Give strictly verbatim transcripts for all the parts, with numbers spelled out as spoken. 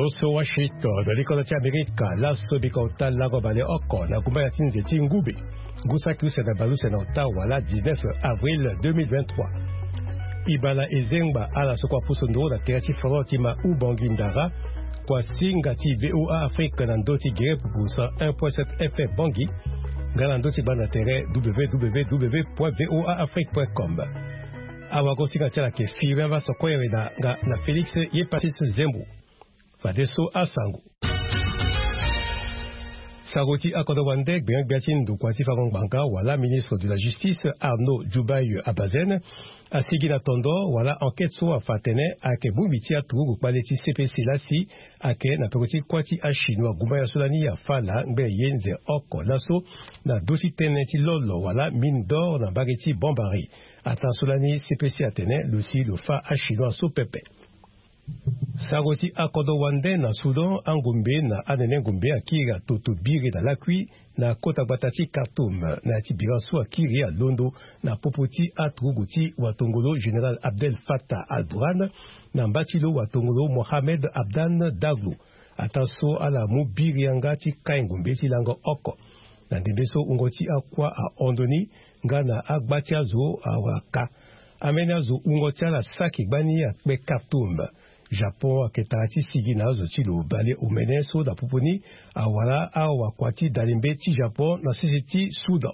so Washington l'école d'Amérique la sobika utala go bale oko na kumba ya tinze tingubi gusa kiusa na balusa na Ottawa la dix-neuf avril deux mille vingt-trois ibala ezengba ala sokwa pusondo na terati farotima ubangindara kwa singa ti V O A Afrique na ndoti gere pupusa un point sept F M bangi ngala ndoti bana tere w w w point v o a afrique point com awa kosinga tala ke fiwe va sokoye na na Felix Yepasis Zembu Fadeso Asangu Saroti Akodowande bien biatin du kwati fagong banka wala ministre de la justice Arnaud Djoubaï Abazen a signé la tondo wala enquête so afatene ake bubiti atu kwaleti C P C lasi ake na pekoti kwati a chinois gumaya solani ya fala ngbe yenze oko laso na dosi teneti lolo wala mine d'or na bageti bombari ata solani C P C atene le si le fa a chinois so pepe Saroti akodo wande na Soudan angumbe na anene ngumbe akira toto bire na lakui na kota batati Khartoum na tibira so akiri a Londo na popoti atruguti watongolo General Abdel Fattah al-Burhan na mbatilo watongolo Mohamed Abdan Daglo ataso ala mubiri angati kaingumbe tilango oko na ndebeso ungoti akwa a ondoni ngana agbati azo awaka amenazo ungoti ala saki gbani ya kwe Khartoum Japon aketati sigina zotilo bale umeneso da pupuni awala awa kwati dalimbe ti Japon na sisiti Soudan.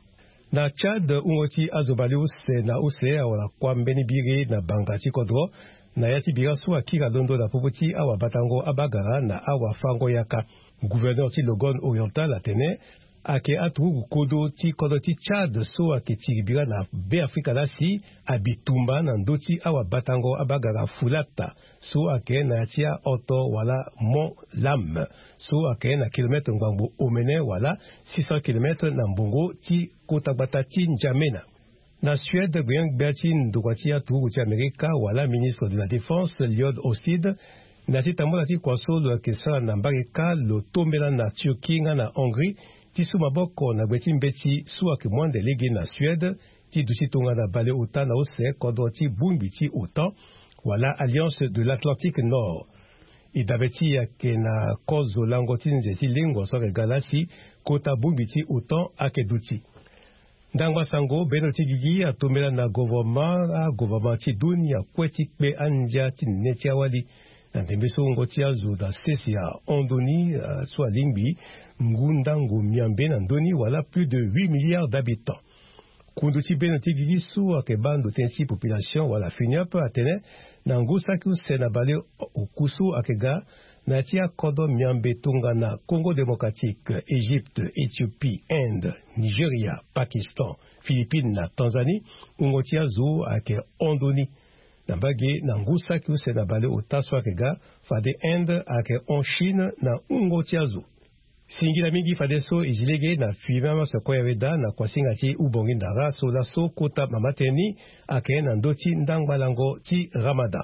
Na Chad ungoti azobali use na use awala kwa mbeni bire na bangati kodro na yati bira su akira londo da puputi awa batango abagara na awa fango yaka. Gouverneur ti Logon Oriental atene ake atrugu kodo ti kodo ti Chad so ake tiribira na be Afrika lasi abitumba na ndoti awa batango abagara fulata so ake na tia oto wala Mont Lam so ake na kilometre ngwango omene wala six cents kilomètres na mbongo ti kota batati Njamena. Na Suède gwen Bertin Dokwati atrugu ti Amerika wala ministre de la défense Lloyd Austin na ti tambola ti kwaso lo ake sala na mbarika lo tombela na Turquie nga na Hongrie Tisu maboko na beti mbeti suake mwande lege na Suède ti dusi tonga na bale ota na ose kodo ti bumbi ti otan wala Alliance de l'Atlantique Nord. Idabeti yake na kozo lango ti nze ti lingo sore galasi kota bumbi ti otan ake duti. Ndangwa sango beno ti gigi atomela na gouvernement a gouvernement ti duni ya kweti kpe anja ti neti awali. Na tembeso ngoti azo da sesi ya ondoni uh, so lingbi ngundango miambe na ndoni wala plus de huit milliards d'habitants. Kundu ti beno ti gigi so akebando tensi population wala finiap atene na ngusa ki usena bale okusu akega na ti akodo miambe tunga na Congo démocratique, Égypte, Éthiopie, Inde, Nigeria, Pakistan, Philippines na Tanzanie ngoti azo ake ondoni na bage na ngusa ki usena bale otaswa kega fade Inde ake on Chine na ungoti azo. Singila mingi fadeso izilege na fuimama sokoya weda na kwa singati ubongi ndara so la so kota mamateni ake na ndoti ndangbalango ti Ramadan.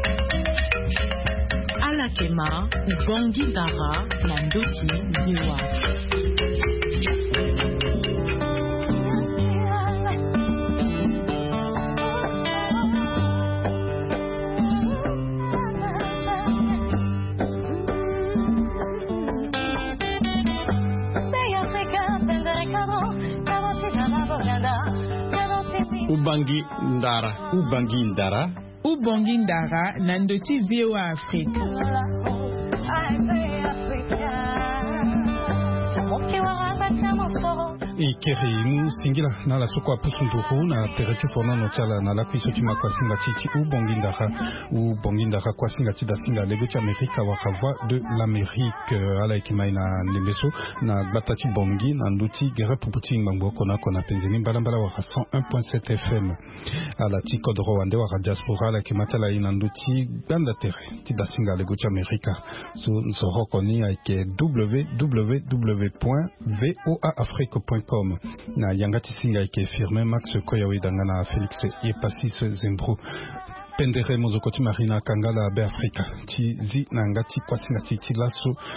Alakema ubongi ndara na ndoti niwa. Ubangi Ndara. Ubangi Ndara. Ubangi Ndara na ndoti V O A Afrique. Ikeri singila na la soko apusunduhu na tereti fono no tala na la kwisoki makwasinga titi Ubangi Ndara. Ubangi Ndara kwasinga tida singa lego ti Amerika wakavwa de l'Amérique ala ikimai na nembeso na batati bongi na nduti gere puputi ngbango kona kona penzini mbala waka cent un point sept F M ala ti kodro wande waka diaspora ala kimatala ina nduti ganda tere tida singa lego ti Amerika so nsoro koni aike w w w point v o a afrique point com na yangati singa ike firme Max Koyawe dangana Felix Yepasis Zembru pendere mozokoti marina kangala be Afrika ti zi na ngati kwasinga ti ti laso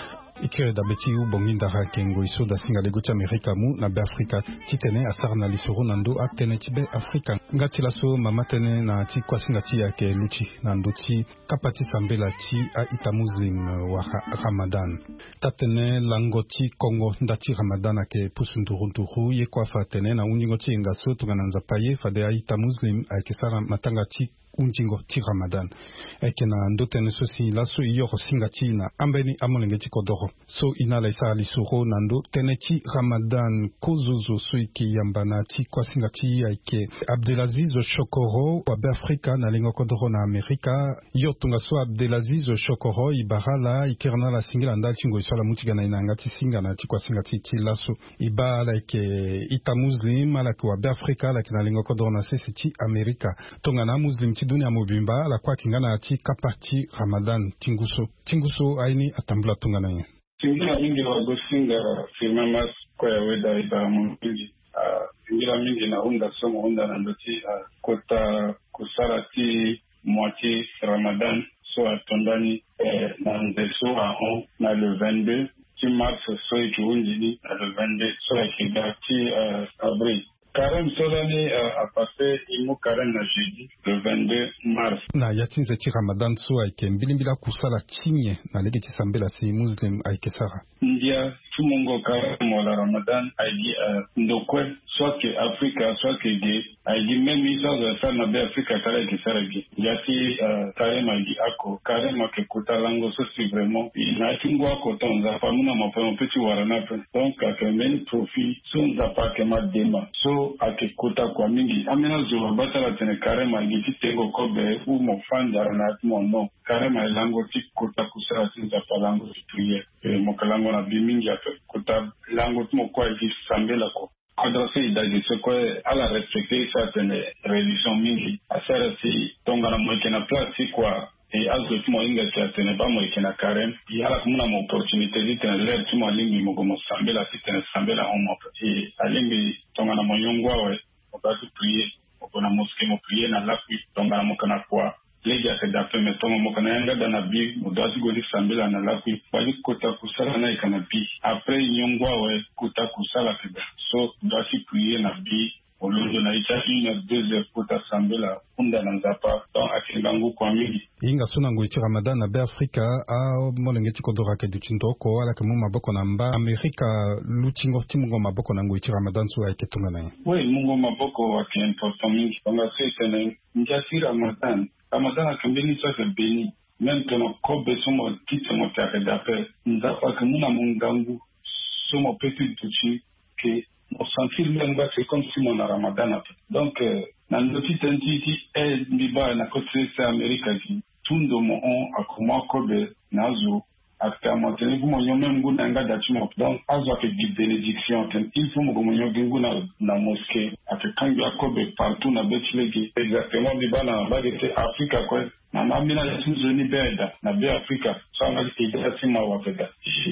ikere da beti u bonginda ha kengo iso da singa lego cha Amerika mu na be Afrika titene asar na lisoro nando atene tibe Afrika ngati laso mama tene na ti kwa singa ti yake luchi nando ti kapati sambela ti a ita muslim wa Ramadan tatene langoti Kongo ndati Ramadan ake pusunduruntuhu ye kwa fatene na uningo ti ngaso tungana nzapaye fade a ita muslim ake sara matanga ti unjingo ti Ramadan eke na ndotene so si laso iyo singati na ambeni amolenge ti kodoro so ina la isa lisuro nando tene ti Ramadan kozozo so iki yambana ti kwa singati eke Abdelaziz Shokoro wa be Afrika na lingo kodoro na Amerika iyo tunga so Abdelaziz Shokoro ibarala ikerna la singila ndal tingo iso la mutiga na inanga ti singa na ti kwa singati ti laso ibala eke ita muslim ala kwa be Afrika la kina lingo kodoro na sisi ti Amerika tunga na muslim dunia mobimba la kwa kingana ati kapati Ramadan tinguso tinguso aini atambula tungana ye tingira mingi wa gosinga firmamas kwa ya weda iba mwingi tingira mingi na unda somo unda na ndoti kota kusarati mwati Ramadan so atondani na ndeso ahon na le vingt-deux ti mars so iki unjini na le vingt-deux so ikiga ti avril Karen Solani a passé imu Karen na jeudi le vingt-deux mars. Na yatinze ti Ramadan so aike mbilimbila kusala chinye na lege ti sambela si muslim aike sara. Ndia tumungo Karen mo la Ramadan aigi ndokwe soit que Afrika soit que ge aigi même isa za sana be Afrika tare ki sara ge. Yati Karen aigi ako Karen ma ke kuta lango so si vraiment na tingo ako tonza famuna mo pe petit warana pe. Donc ka meni profit sun za pa ke ma dema. So akikuta kwa mingi amina zuwa batala tene karema giti tengo kobe u mofanda na atmono karema lango tikuta kusara sinza palango tuye e mokalango na bimingi kuta lango tumo kwa iki sambela ko adresse idadi se ko ala respecter certaines religions mingi asara si tonga na mweke na place kwa e azo tumo inga cha tene ba mweke na karem yala kumuna mo opportunité zitene le tumo lingi mo gomo sambela tene sambela homo e alingi tonga na monyongwa we obatu prier obona mosquée mo prier na lapi tonga na mokana kwa leja se dape me tonga mokana yanga dana bi modasi goli sambela na lapi bali kota kusala na ikana bi après nyongwa we kota kusala keda so dasi prier na bi olondo na ita ina deux heures kota sambela unda na nzapa donc akingangu kwa mingi inga suna ngo iti Ramadan na be Afrika a molenge ti kodora ke duchindoko ala ke mu maboko na mba Amerika luchingo ti mungo maboko na ngo iti Ramadan so ai ketunga na we mungo maboko wa ke important mingi tonga sese njasi Ramadan Ramadan akambeni sa ke beni même tono kobe somo kiti mo ta dape nzapa ke muna mungangu somo petit tuchi ke on sentir même que c'est comme si mon Ramadan. Donc, dans le petit entité, elle biba na côté c'est Amérique qui tout le monde a comment kobe nazo after maintenant vous m'ont même goût n'anga d'achimo donc azo fait des bénédictions il faut me goût goût na na mosquée after quand il y a kobe partout na betchilegi exactement biba na ba de Afrique quoi na mamina ya tuzoni beda na be Africa so ngali idea sima wa feda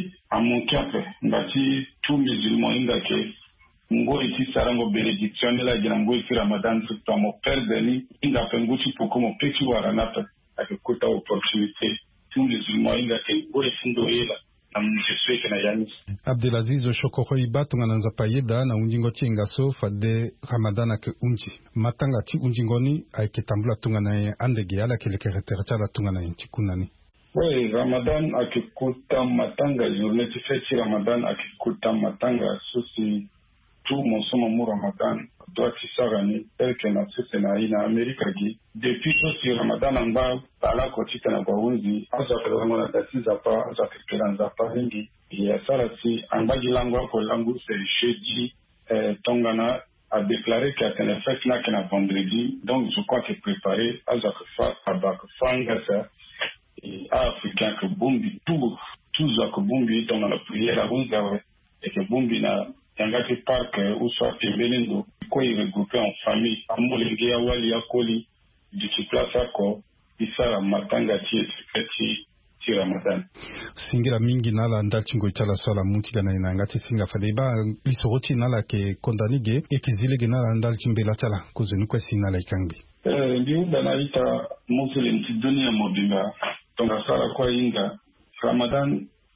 a mon cap ngati tout musulman inga ke ngo iti sarango benediction la jina ngo iti Ramadan tout mo perdeni inga penguchi poko mo peki waranata akikuta opportunité tout musulman inga ke ngo isindo ela na mjeswe kana yani Abdelaziz Shokoro ibatu ngananza payeda na unjingo chinga so fade Ramadan ke unji matanga ti unjingoni aiketambula tungana andege ala kelekere terchala tungana nchikunani. Oui, Ramadan akikuta matanga journée tu fais Ramadan akikuta matanga sosi tout mon somme mon Ramadan doit s'arranger tel que na sisi na ina Amerika gi depuis que Ramadan amba pala ko tita kwa unzi asa kwa ngona tatiza pa asa kila nzapa hingi ya sarasi amba gilango ko langu c'est jeudi euh, tongana a déclaré qu'il y a un fête là qui est vendredi donc je crois que préparé asa fa abak fanga ça et africain que bombi tout tout ça que bombi dans la prière la unza et que bombi na yangati park ou soit pembelendo ko regroupé en famille amolenge ya wali ya koli diki place ko isara matanga ti ti ti Ramadan singira mingi nala ndachingo itala swala muti kana inangati singa fadeba lisoroti nala ke kondanige ekizilege nala ndalchimbela tala kuzeni kwesi nala ikangi eh ndiu bana ita muslim ti dunia mobimba tonga sala kwa inga Ramadan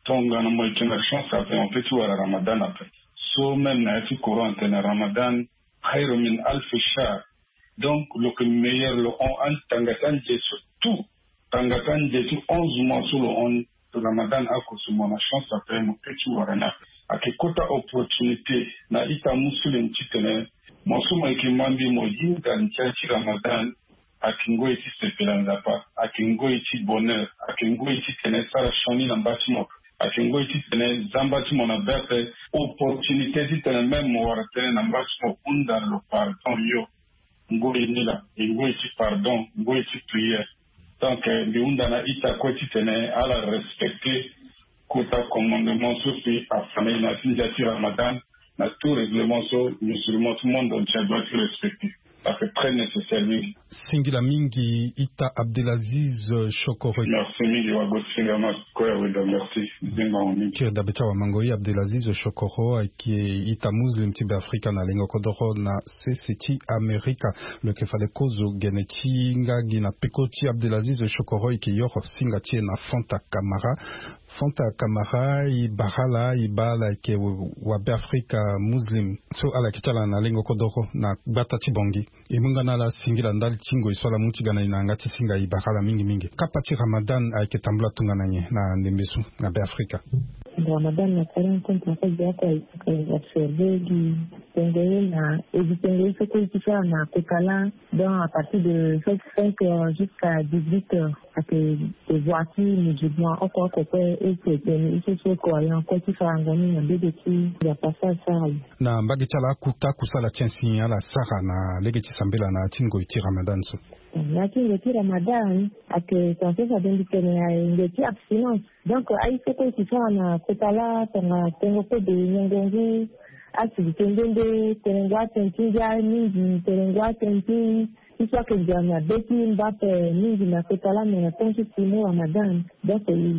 tonga na mo tena chance après on fait tout à Ramadan après so même na ci courant na Ramadan khairu min alf shahr donc le meilleur le on en tangatan je surtout tangatan je onze mois sur le on Ramadan a ko mo na chance après mo fait tout à na akikota opportunité na ita muslim chitene mo suma ikimambi mo jinga nchachi Ramadan akingo iti sepelanza pa akingo iti bonheur akingo iti tene sara shoni na mbachimo akingo iti tene zambati mo na berte opportunité iti tene même mo waratene na mbachimo unda le pardon yo ngo inila ngo iti pardon ngo iti prière donc li unda na ita ko iti tene ala respecter kota commandement sufi afin na sinjati Ramadan na tout règlement sur musulman tout le monde entier doit être respecté. Ça fait très nécessaire. Singila mingi ita Abdelaziz Chokoro. Merci mingi wa gosingama kwa wenda merci. Zinga mingi. Kir dabeta wa mangoi Abdelaziz Chokoro qui ita muslim tibe Afrika na lengo kodoro na seseti Amerika le kefale kozo genechi nga gina pekoti Abdelaziz Chokoro qui yoro singa tie na Fanta Kamara. Fanta Kamara i bahala i bala ke wabe Afrika muslim so ala kitala na lengo kodoro na bata tibongi imunga na la singira ndali tingo isola muti gana inanga tisinga i bahala mingi mingi kapati Ramadan ay ketambla tungana nye na ndembesu na be Afrika Ramadan na karen kontra kwa jaka ya observer du Tengé na et du Tengé ce que tu fais na Kokala donc à partir de cinq heures jusqu'à dix-huit heures avec des voitures musulmans encore côté et que il se soit quoi et encore tu fais ngani na bébé qui ya passa ça na mbagi chala kuta kusala chensi ala sara na lege tisambela na tingo iti Ramadan so na tingo iti Ramadan avec quand ça donne du Tengé abstinence donc ai ce que tu fais na Kokala tanga tengo ko de ngongo activité ndende terengwa tentinga mingi terengwa tentinga kisha kujana beti mbape mingi na Kokala na tonki simu Ramadan donc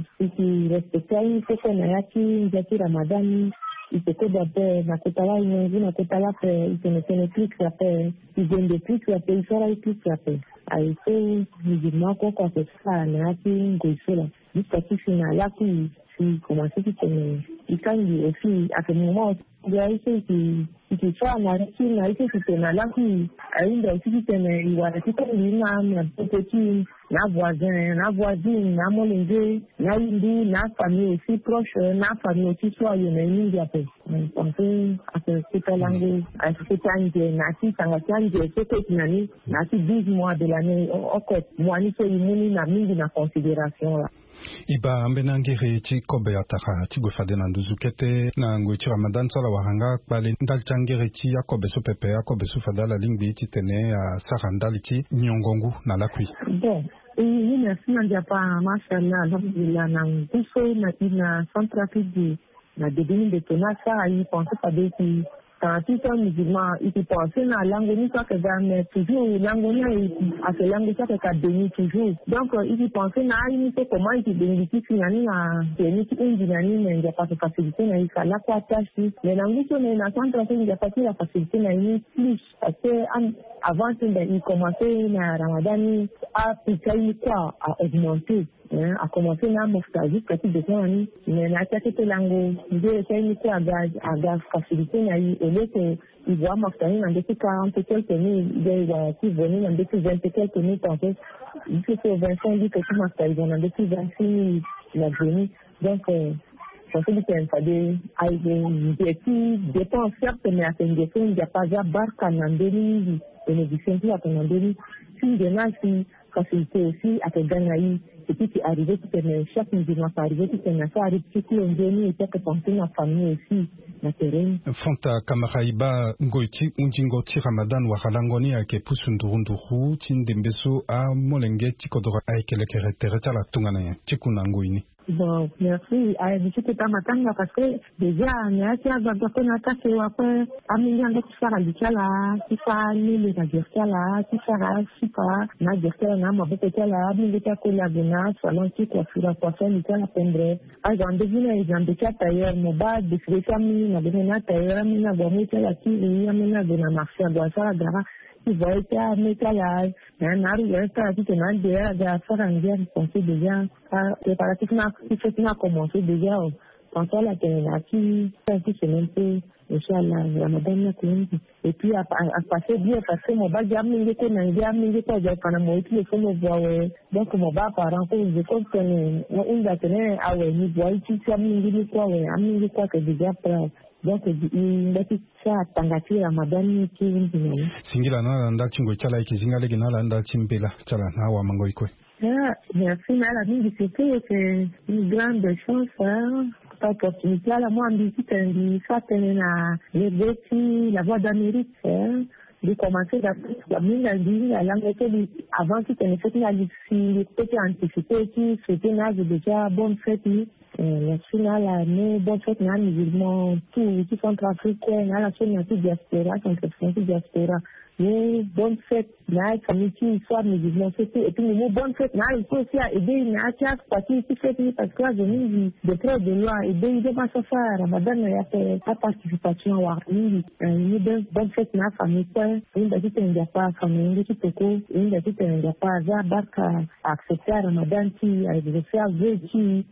il respecte une fois na yaki njati Ramadan il se fait d'abord na Kokala mingi na Kokala pe il se met plus ça fait il vient de plus ça fait il sera plus ça fait ai fait musulman quoi quoi c'est ça na yaki ngoisola jusqu'à ce final là qui si commencer qui tenait il quand il aussi à ce moment il y a ici qui qui soit na qui na ici qui tenait là qui a une de qui tenait il va qui comme lui na na petit na voisin na voisine na molenge na indi na famille aussi proche na famille aussi soit il y a une il y a peu on fait à ce cette langue à ce temps na si tanga tanga ce que tu n'as ni na si dix mois de l'année encore moi ni c'est une na mingi na considération là iba ambena ngere chi kobe ataka chi gofade na nduzukete na ngwe Ramadan sala wahanga pale ndal changere chi yakobe so pepe yakobe so fadala lingbi chi tene a sarandali chi nyongongu na lakwi bon iyi na sina japa mashallah alhamdulillah na nguso na ina centrafrique na debini de tonasa ayi pense pas de qui quand tu es musulman il te pense na langue ni ça que mais toujours langue ni à ce langue ça que béni toujours donc il te pense na ni c'est comment il te bénéficie finani na béni qui une dinani mais il y a pas de facilité na il fallait quoi tâcher mais langue sur mais na centre il y a pas de facilité na ni plus parce que avant il commençait na Ramadan à appliquer quoi à augmenter hein, a commencé na moftaji petit de temps mais na tête langue de essayer quoi à gaz à gaz facilité na au lieu que il voit moftaji dans des quarante quelques minutes il va qui venir dans des vingt quelques minutes en fait il faut que Vincent dit que tu moftaji dans des vingt-six minutes la journée donc ça fait que ça de aïe des petits dépenses certes mais à ce niveau il n'y a pas de barque en andélie bénéficier à ton andélie si de là si facilité aussi à te gagner et puis tu arrives tu te chaque musulman qui arrive tu te mets ça arrive tu te endormi et tu peux penser la famille aussi na terrain Fanta Kamaraiba ngoiti unjingo ti Ramadan wa halangoni ake pusundurunduhu tindembeso a molenge tikodora aikelekere tereta la tungana ya tikunangoini. Bon, merci. Je suis pas matanga parce que déjà, il y a qui a besoin qu'on attaque ou après, à million de qui fera du cala, qui fera mille de la cala, qui fera super, na cala, na ma beaucoup cala, mille de cola bina, salon qui coiffure, coiffure, il cala pendre. Ah, j'en devine, j'en devine tailleur, mon bas, de fréquemment, na devine tailleur, mina gomme cala qui, il y a mina de la marché, doit ça, gara. tu vois ça mais ça là un arrière ça tu te demandes déjà de faire un bien penser déjà préparativement il faut que commencer déjà quand ça la termination ça qui se même peu Inch'Allah, Ramadan na kuingi. Et puis à passer bien parce que mon bas jamais été na jamais été pas de kana mo itu ko mo voir donc mon bas parent ko je comprends on va tenir à ouais ni boy tu sais ami ni quoi ouais ami ni quoi que déjà prêt donc il va ça tangati Ramadan ki ni singila na nda chingo chala ikizinga legi na nda chimbela chala na wa mango ikwe ah merci na la vie c'est une grande chance hein. Opportunité là moi en visite en ça na les défis la voix d'Amérique de commencer la mine la langue avant que tu ne fasses la difficile peut anticiper qui c'était là déjà bonne fête la finale année bonne fête na musulman tout qui sont africains na la chaîne de diaspora contre de diaspora mais bonne fête là comme qui soit musulman c'était et puis nous bonne fête là il faut aussi aider na chaque partie qui fait parce que je me de près de loin aider de pas ça faire Ramadan il y a fait la participation wa ni ni bonne fête na famille quoi une de qui n'est pas famille qui peut une de qui n'est pas za barka accepter Ramadan qui a de faire vœu qui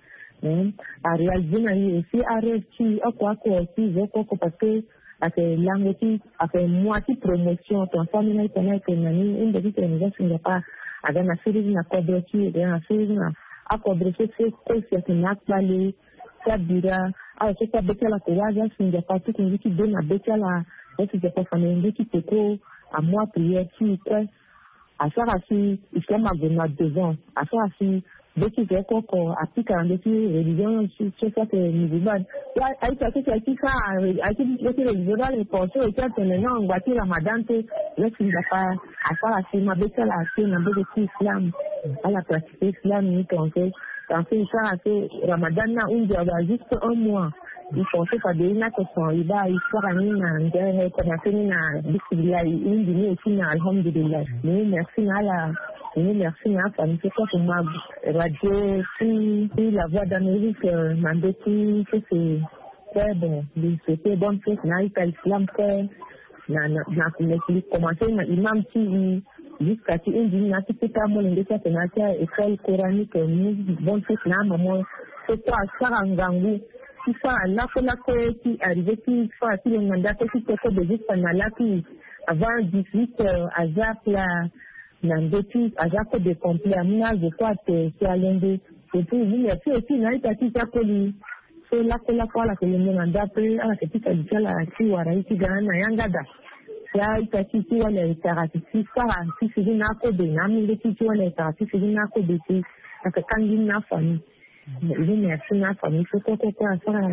à réaliser na aussi à réussir à quoi quoi aussi je crois parce que après langue qui après moitié promotion ton famille n'a pas été nani une de qui n'est pas pas avec la série na cobreci et la série na a cobreci c'est c'est que n'a pas les ça dira ah c'est pas bête la courage c'est de pas tout qui donne la bête la et c'est pas famille qui peut à moi prière qui quoi à ça aussi islam a donné deux ans à ça aussi Beki zeko ko apika ndeti religion chesa ke musulman ya aita ke atika aiti beki religion le ponso eta tenena ngati Ramadan te lesi ndapa afala sima beka la sima beki Islam ala pratique Islam ni tonke tonke ça c'est Ramadan na unje ba juste un mois il faut que ça devienne que son iba histoire ni na ngere connaître ni na bismillah ni ni aussi na alhamdulillah mais merci na la oui, merci, hein, ça me fait quoi pour ma radio, si, si la voix d'Amérique m'a dit que c'est très bon, c'était bonne chose, n'a pas l'islam fait, n'a n'a commencé, l'imam qui, jusqu'à ce qu'il dit, n'a pas été mon indication, n'a pas école coranique, bonne chose, n'a maman, c'est quoi, ça, en gangou, si ça, là, que la qui arrive, qui fait, si le mandat, qui fait de juste en là, qui, avant dix-huit, à Zap, là, Nandeti ajako de complet amina je crois que c'est à l'indé et puis il y a aussi na itati takoli so la kola kola que le manda pe ala katika dikala ki waraiti gana yangada ya itati ki wala itarati si sara si sidi na ko de na mi ki ki wala itarati sidi na ko de si akakangi na fami ile ni asina fami so ko ko asara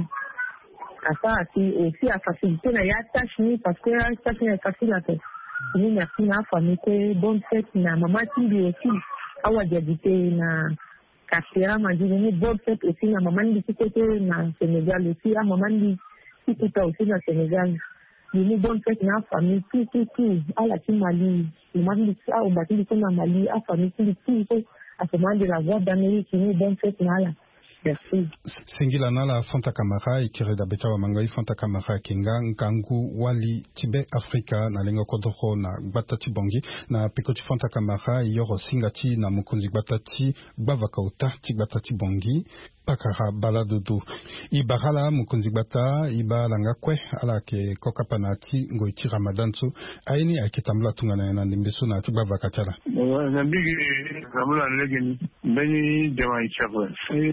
asara si aussi à faciliter na ya tâche ni parce que la tâche est facile à faire. Oui, merci ma famille, bonne fête na maman qui dit aussi, awa diabité na Kafira m'a dit bonne fête aussi na maman dit qui était na Sénégal aussi, à maman dit qui était aussi na Sénégal. Une bonne fête na famille, tout tout tout, à la team Mali, maman dit ça au bâti de na Mali, à famille tout tout, à ce moment de la voix d'Amérique, une bonne fête na là. Merci. Singila nala Fanta Kamara ikire da betawa mangai Fanta Kamara kinga ngangu wali tibe Afrika na lenga kodoko na batati bongi na pikoti Fanta Kamara yoro singati na mukunzi batati bavakauta ti batati bongi pakara baladudu ibarala mukunzi bata ibalanga kwe ala ke kokapanati ngoiti Ramadan su aini akitamla tungana na ndimbisu na ti bavakatala na bigi ramula legeni beni jama ichako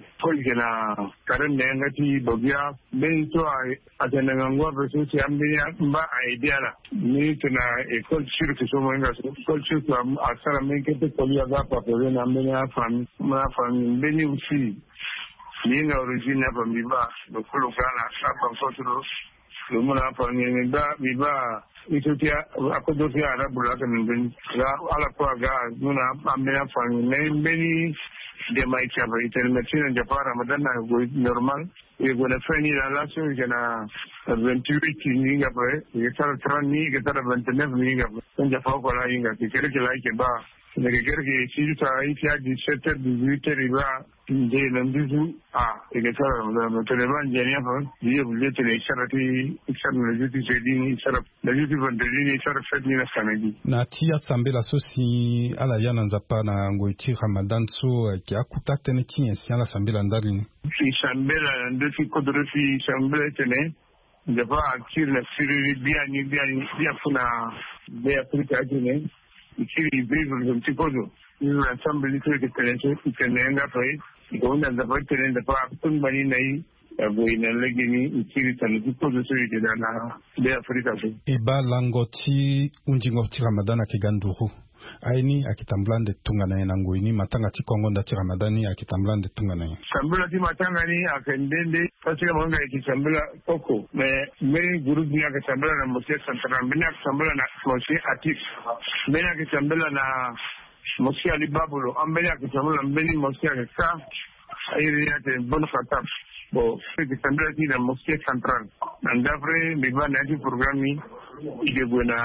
gena karen da ngati bogya ben to a tana ngwa verso ti ambiya ba idea la ni tuna e kol shirku so mo nga kol shirku asara men ke te koliya ga pa pe na ambiya fam ma fam beni usi ni na origine ba mi ba do kulu kana sa pa sotro lo mo na pa ni ba mi ba Ethiopia akodo fi arabu la kan ben ga ala ko ga nuna ambiya fam men beni de mai chava international de para madana go normal e go na fani la laso gena vingt-huit ni ga pre e tara trenta ni ga tara vingt-neuf ni ga kun ja fa ko la inga ke kere ke la ke ba daga garke shi ta yi fiya di setar da zuwa riba je nan bizu a daga tsara da mutaleban jami'a fa je bulle ta ne sharati isar na juti sai din isar da juti ban da din isar sai na sanadi na tia sambela so si ala yana nzapa na ngoiti Ramadan so ki akuta tene kinye si ala sambela ndari ni si sambela ndo si kodro si sambela tene da ba a kira sirri biya ni biya ni biya funa biya furta ne ikiri bible da tikodo ni na sambeli ko ke tene so tene nga fai ko wanda da ba tene da ba tun bani nayi boy na legini ikiri tane tikodo so ke da na biya furta so e ba langoti unji ngoti Ramadan akiganduru aini akitamblande tungana na ngoini matanga tikongo ndati Ramadani akitamblande tungana sambela ti matanga ni akendende tasika mwanga ikisambela koko me me group ni akisambela na Mosque Central me akisambela na Mosque Atif me akisambela na Mosque Ali Babulo ambele akisambela mbeni Mosque Akasa ayiri yate bon khatab bo ikisambela ti na Mosque Central ndavre biba na ti programi ide buena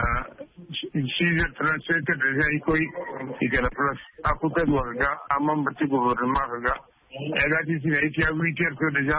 size transete deja ikoi ikela plus akuta duaga amam bati gouvernement ga ega ti sina ikia witer ko deja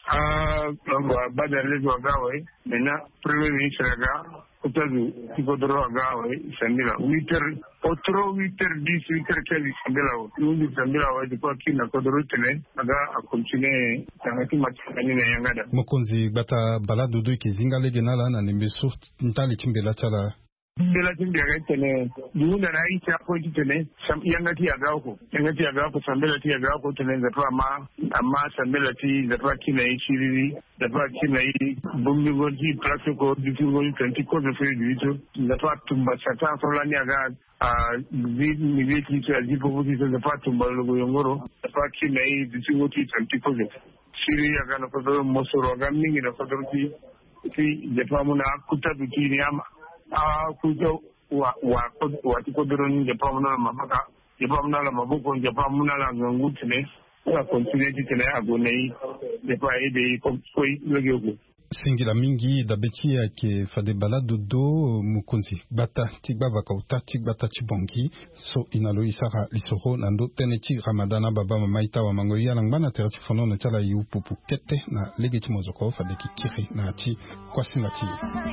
a badale duaga we mena premier ministre ga utazu tikodoro ga we sambila witer otro witer dis witer kali sambila o nungi sambila we kwa kina kodoro tene aga a continue tangati matani na yangada mokonzi bata baladu do ki zinga legenala na nembeso ntali chimbela chala Bela tin da rake ne duna na yi ta ko tene sam yanga ti aga ko yanga ti aga ko sambela ti aga ko tene da fa ma amma sambela ti da fa kina yi shiriri da fa kina yi bumbi gonji practical difficult twenty ko da fe dito da fa tumba sata solani aga a vid militi ta jipo buti da fa tumba logo yongoro da fa kina yi difficult twenty ko da shiri aga na ko mosoro aga mingi na ko ti ti da fa muna kuta buti ni ama a kujo wa wa wa tikodron je pamna mabaka je pamna la maboko je pamna la ngutne wa continue tene agonei je pa ide ko koi logego singila mingi da betia ke fade balado do mukunzi bata tigbaba kauta tigbata chibongi so inalo isara lisoro nando tenechi Ramadana baba mamaita wa mangoya langbana terati fono na chala yu pupu kete na legeti mozoko fade kikiri na ti kwasinga ti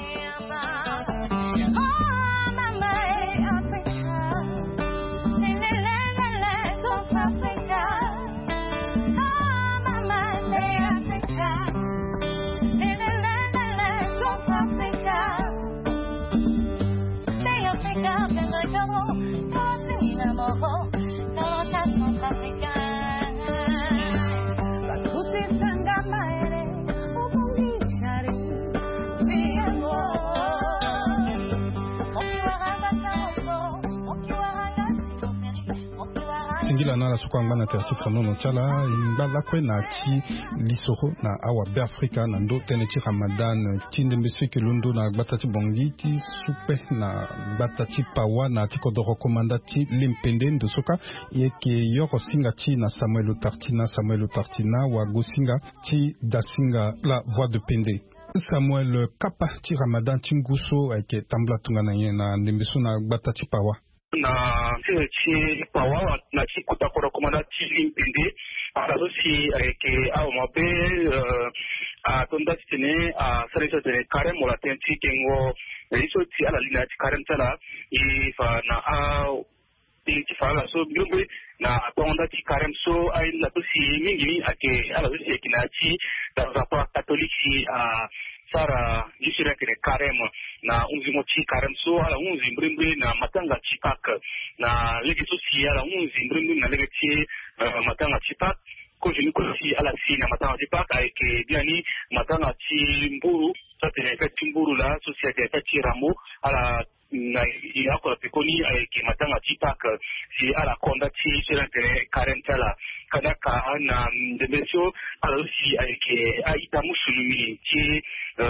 Singila na la sukwa ngana terti fono no chala ingala kwe na chi lisoro na awa be Afrika na ndo tenechi Ramadan tinde mbesike lundo na gbatati bongi ti supe na gbatati pawa na tiko do rekomanda ti limpende ndo soka yeke yoko singa ti na Samuel Tartina Samuel Tartina wa go singa ti da singa la voix de pende Samuel kapa ti Ramadan ti nguso eke tambla tungana na ndembeso na gbatati pawa na chi pawa na chi kutakora komanda chi limpende alazo si ke au mabe a tonda tene a sarisa tene kare mola tenti kengo iso ti ala lina ti kare mtala i fa na a ti fa la so ngumbe na tonda ti kare so ai la to si mingi ake ala si kina chi da rapa katoliki a sara yishira kene karem na unzi mochi karem so ala unzi mbrimbre na matanga chipak na legi so si ala unzi mbrimbre na legi ti matanga chipak ko jini ko si ala si na matanga chipak ai ke biani matanga chi mburu sa tene ka chimburu la societe ka chi ramo ala na yako pikoni ai ke matanga chipak si ala konda chi shira kene karem tala kada ka na ndemesho ala si ai ke aita musulmi chi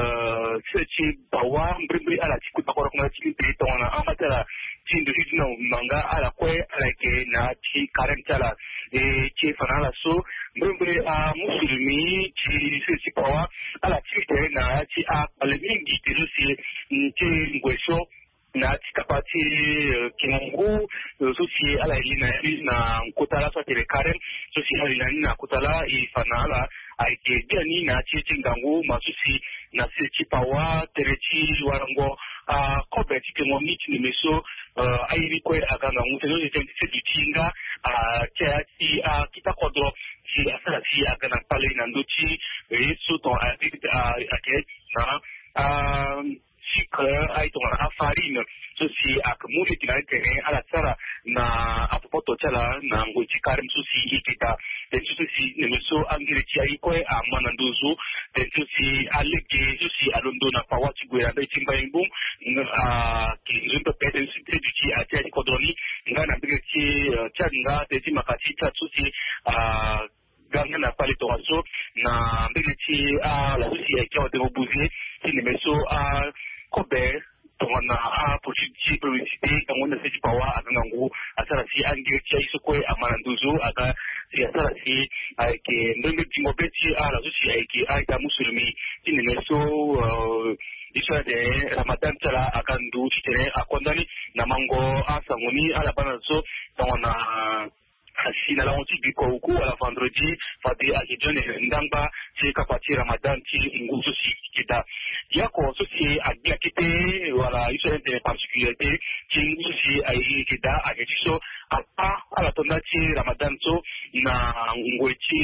ce bawa mbrimbi ala ti kutakora kuma ti pe tona amatala ti ndo hidna manga ala kwe ala ke na ti karentala e ti fanala so mbrimbi a musulmi ti se ti bawa ala ti te na ti a ala mingi ti lusi ti ngweso na tikapati kinungu sosi ala ilina na kutala sa tere karen sosi ala ilina na kutala ifanala aike gani na chichi ngangu masusi na sechi pawa terechi warango a kobe tikemo niti nimeso airi kwe aganga muteno jitendise dutinga a teati a kita kodro si asala si agana pale na ndochi yesu ton a ake na a sucre aitonga a farine sosi akamuli tinaitere ala tsara na apopoto chala na ngochi karim sosi ikita den sosi nemeso angirichi aikwe a mananduzu den sosi alege sosi alondo na pawachi gwera be timbaimbu a kinzumpe peden sitreduchi a tiari kodoni ngana bigeti changa teti makati tatsusi a ganga na pale toraso na bigeti a la sosi aikia de obuze tinemeso a kobe tongana a projecti publicité ngona seti pawa akangangu asara si angirichi aisokwe amananduzu aka si asara si aike ndenge timobeti a la sosi aike aika musulmi tinemeso isha de Ramadan tala akandu chitere akondani na mango asangoni ala banazo tongana asina la onti biko uku ala vendredi fadi akijone ndamba si kapati Ramadan ti nguzo si kita yako sosi agia kite wala isha de particularité ti nguzo si ai kita akitiso apa ala tondachi Ramadan so na ngwechi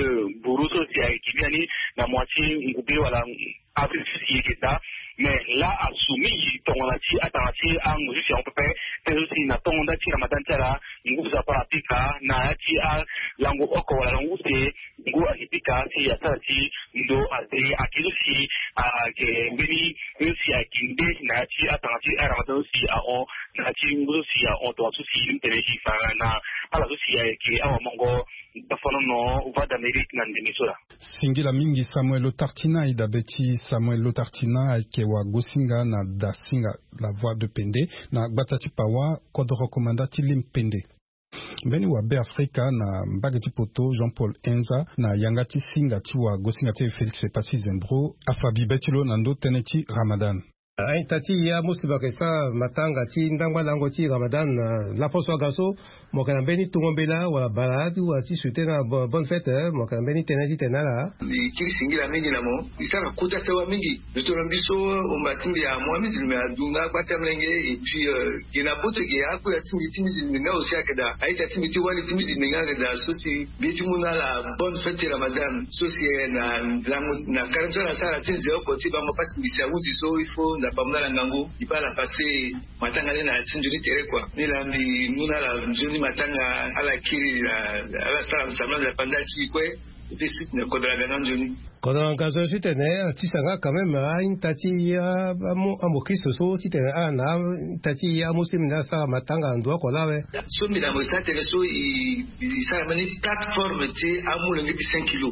buruso si ai kimiani na mwati ngubi wala après si kita mais là assumi tongolati atangati angu si on peut faire aussi na tongondati Ramadan tala nguza para pika na ati a langu oko wala langu se ngu akipika si atati ndo ati akilusi a ke mbini si akinde na ati atangati Ramadan si a on na ati nguzo si a on to si inteleji fa na ala si ke awa mongo bafono no va d'Amérique na ndimisora Singila mingi Samuel Lotartina idabeti Samuel Lotartina kewa gosinga na dasinga la voix de Pende na batati pawa kodo rekomandati lim Pende mbeni wa be Afrika na mbageti poto Jean-Paul Enza na yangati singa ti wa gosinga ti Félix Epasi Zembro afabi betilo nando teneti Ramadan Ain tati ya musiba kesa matanga ti ndangwa lango ti Ramadan la foso gaso mo kana beni tungombela wala baladi wa ti sute na bonne fête mo kana beni tenadi tenala ni kiri singira mingi na mo isara kuta sewa mingi dutorambiso o matimbi ya mo mizilme adunga kwacha mlenge et puis gena bote ge aku ya timbi timbi zilmenga aussi akada aita timbi ti wali timbi zilmenga da sosi beti muna la bonne fête Ramadan sosi na lango na karanzo na sara tinzi oko ti ba mo patimbi sia uzi so il faut na pamna la ngango ipala passer matanga na tinjuni tere kwa nilambi muna la njoni matanga ala kiri ala sala samla la pandachi kwe puis ne kodra gananjuni kodra gazo sutene tisanga quand même ain tati ya amo amo Kristo so titene ana tati ya muslim na sala matanga ndo ko lawe so mi da mo sa tere so i sala mani quatre formes ti amo le cinq kilos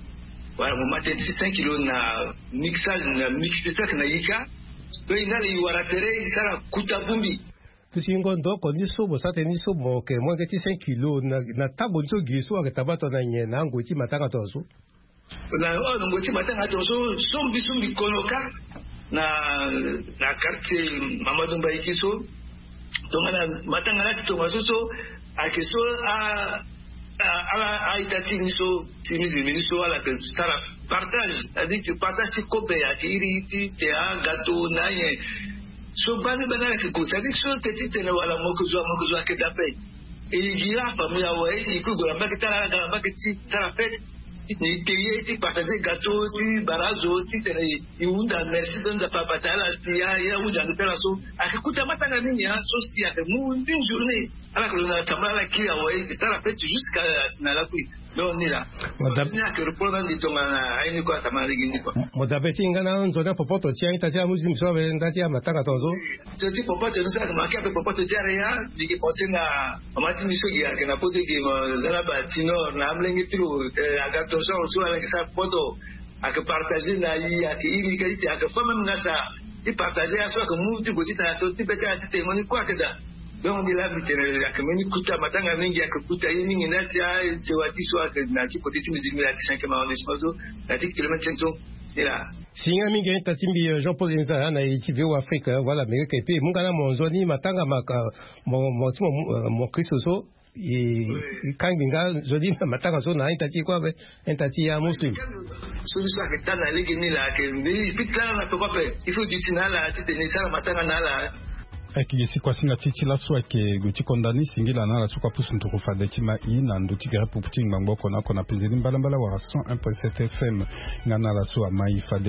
wala mo matin cinq kilos na mixal na mixta na yika to inale yuara tere sala kutabumbi tusingo ndoko ni sobo sa teni sobo ke mo ke ti cinq kilos na na tabo nso giso ke tabato na nye na ngoti matanga toso na o ngoti matanga toso sombi sombi konoka na na quartier Mamadou Mbaye kiso to ngana matanga la to masoso akeso a ala aitati niso timizi miniso ala ke sara partage c'est-à-dire que partage kope ya kiri ti te a gâteau na ye so bani bana ke ko c'est-à-dire que so teti tene wala moko zo moko zo ke dape e gira pa mu ya wa e ku go ba ke tara ga ba ke ti tara pe ni keye ti partage gâteau ti barazo ti tene i unda merci don da papa tala ti ya ya unda de pela so akikuta matanga nini ya so si ya mu une journée ala ko na tamala ki ya wa e tara pe jusqu'à na la pluie non ni la modabnya ke repodan di tonga ai ni ko tamala gini ko modabeti ngana nzona popoto ti ai tati muslim so be ndati ya matanga tonzo so ti popoto no sa ma ke popoto ti ara ya di ke potenga amati ni so ya ke na pote ke zala ba tino na amlengi tru aga to so so ala ke sa poto aka partager na yi aka iri kalite aka fama ngasa i partager aso aka mu ti boti ta to ti beta ti te ngoni kwa kada donc on est là bitene aka meni kuta matanga mingi aka kuta yi mingi na ti ai se wati so aka na ti koti ti mi cinq ma on esmozo na ti kilomètre cento ila singa mingi tatimbi Jean Paul Nzala na V O Afrique voilà mais que puis mungana monzoni matanga maka mo mo mo Kristoso et quand binga jodi matanga so na intati kwa be intati ya muslim so ça que tana legi ni la que mais pitla na ko pe il faut du tinala titeni ça matanga na la akigisi kwa singa titi la so ke guti kondani singila na la so kwa pusuntu ko fade tima i na nduti gere puputing mangoko na kona pezeli mbala mbala wa cent un virgule sept F M ngana la so mai fade